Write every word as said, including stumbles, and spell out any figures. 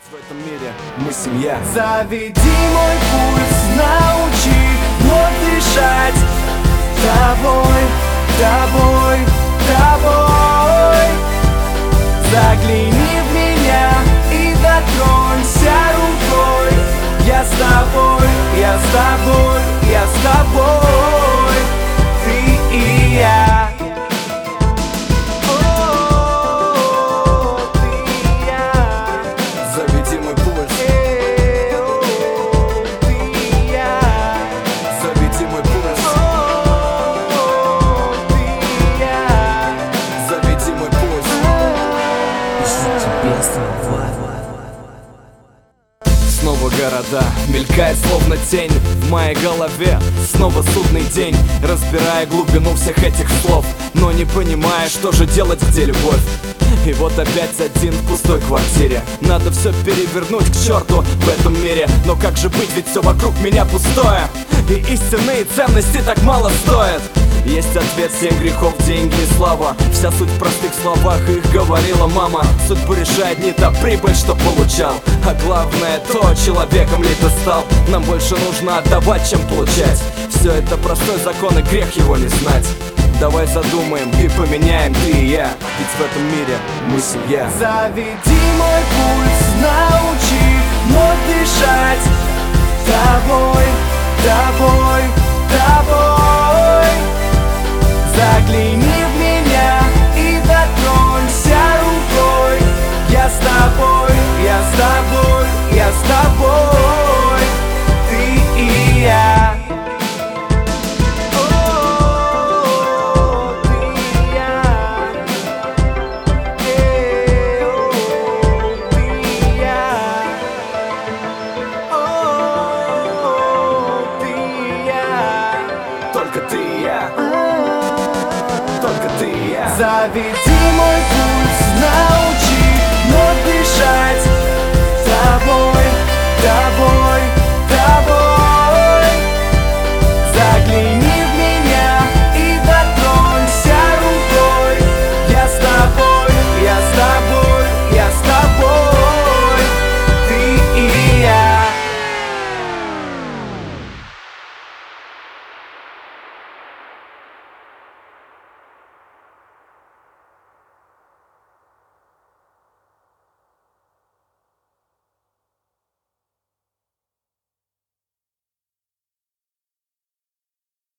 В этом мире мы семья. Заведи мой пульс, научи вновь дышать тобой, тобой, тобой. Загляни в меня и дотронься рукой. Я с тобой, я с тобой, я с тобой. Ты и я. Снова города, мелькает словно тень в моей голове. Снова судный день, разбирая глубину всех этих слов, но не понимая, что же делать, где любовь. И вот опять один в пустой квартире. Надо все перевернуть к черту в этом мире. Но как же быть, ведь все вокруг меня пустое. И истинные ценности так мало стоят. Есть ответ: семь грехов, деньги и слава. Вся суть в простых словах, их говорила мама. Судьбу решает не та прибыль, что получал, а главное то, человеком ли ты стал. Нам больше нужно отдавать, чем получать. Все это простой закон, и грех его не знать. Давай задумаем и поменяем ты и я, ведь в этом мире мы семья. Заведи мой пульс, научи вновь дышать тобой, тобой, тобой. Загляни в меня и дотронься рукой. Я с тобой, я с тобой, я с тобой. Ты и я. Только ты и я, только ты и я. Заведи